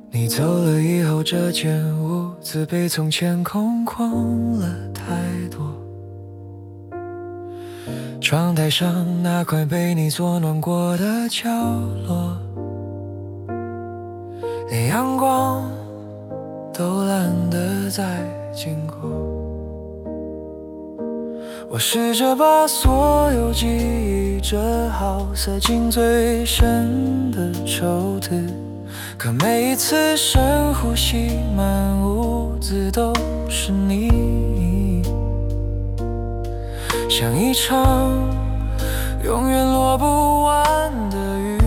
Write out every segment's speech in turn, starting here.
你走了以后，这间屋子被从前空旷了太多。窗台上那块被你做暖过的角落，连阳光都懒得再经过。我试着把所有记忆折好，塞进最深的抽屉，可每一次深呼吸，满屋子都是你，像一场永远落不完的雨。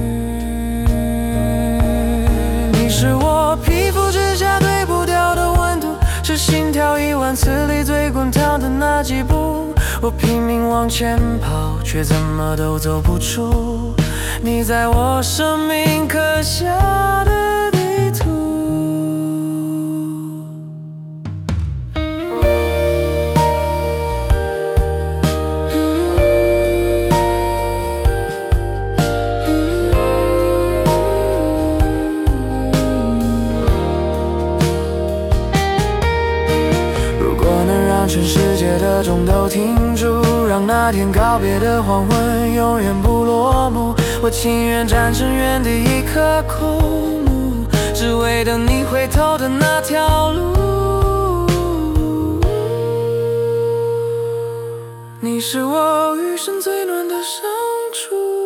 你是我皮肤之下对不掉的温度，是心跳10000次里最滚烫的那几步。我拼命往前跑，却怎么都走不出你在我生命刻下的地图。如果能让全世界的钟都停住，让那天告别的黄昏永远不落幕，我情愿站成原地一颗枯木，只为等你回头的那条路。你是我余生最暖的伤处。